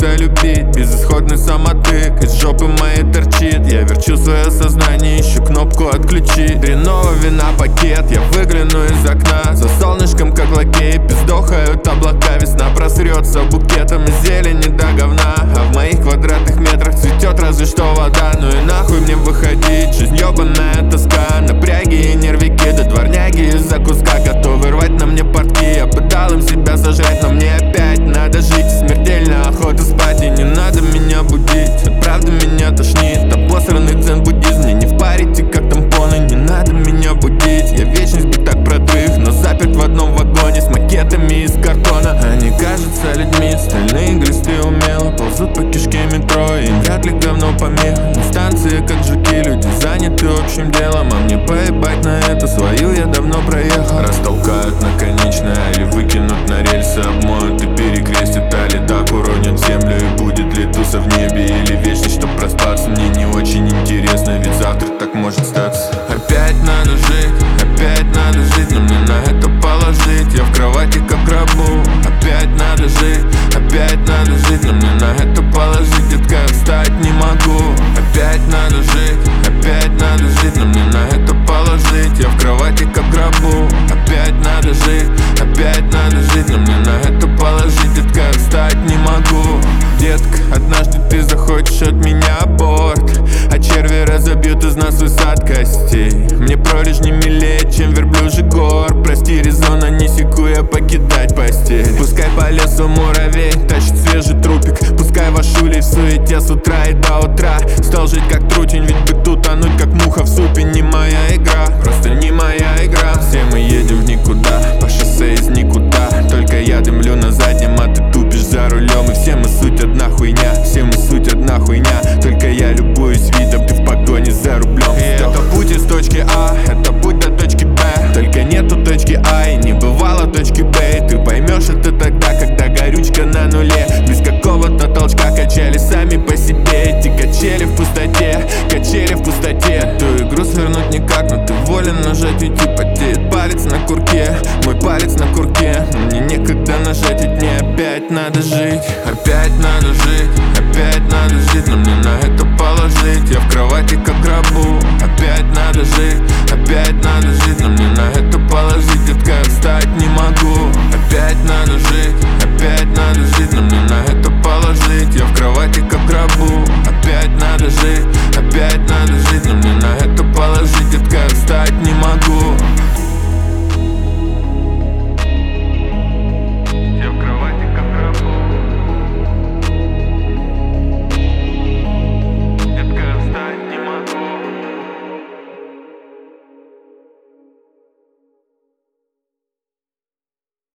хочется любить. Безысходный самотык из жопы моей торчит. Я верчу свое сознание, ищу кнопку отключить. Хреново вина пакет, я выгляну из окна. За солнышком как лакей, пиздохают облака. Весна просрется букетом из зелени до говна. А в моих квадратных метрах цветет разве что вода. Ну и нахуй мне выходить, жизнь ёбаная тоска. Напряги и нервики, да дворняги из-за куска готовы рвать на мне портки. Я бы дал им себя сожрать, но мне опять надо жить. Смертельно охота спать, и не надо меня будить. От правды меня тошнит, обосранный дзен-буддизм. Мне не впарите, как тампоны, не надо меня будить. Я вечность бы так продрых, но заперт в одном вагоне с макетами из картона. Они кажутся людьми, стальные грести умело ползут по кишке метро, им вряд ли говно помеха. На станции как жуки, люди заняты общим делом. А мне поебать на это, свою я давно проехал. Растолкают на конечное или выкинут на рельсы, обмоют и перекрестят, а ледак уронят в землю. И будет ли туса в небе или вечность, чтоб проспаться, мне не очень интересно, ведь завтра так может статься. Опять надо жить, но мне на это положить. Я в кровати как в гробу. Опять надо жить, но мне на это положить. Детка, я встать не могу. Опять надо жить, но мне на это положить. Я в кровати как в гробу. Опять надо жить, но мне на это положить. Детка, я встать не могу. Детка, однажды ты захочешь от меня аборт, а черви разобьют из нас свой сад костей. Мне пролежни милее, чем верблюжий гор. Прости, резона не секу я покидать постель. Пускай по лесу муравей тащит свежий трупик. Пускай ваш улей в суете с утра и до утра. Стал жить как трутень, ведь бы тут тонуть как муха в супе. Не моя игра, просто не моя игра. Все мы едем в никуда, по шоссе из никуда. Только я дымлю на заднем, а ты тупишь за рулем. И все мы суть одна хуйня, все мы суть одна хуйня. Только я любуюсь видом, ты в погоне за рублем. Это путь из точки А, это путь до точки Б. Только нету точки А и не бывало точки Б. И ты поймешь это тогда, когда горючка на нуле. Без какого-то толчка качали сами по себе. Эти качели в пустоте, качели в пустоте. Ту игру свернуть никак, но ты волен нажать, уйти потеет палец на курке. Мой палец на курке, мне некогда нажать, ведь мне опять надо жить. Опять надо жить,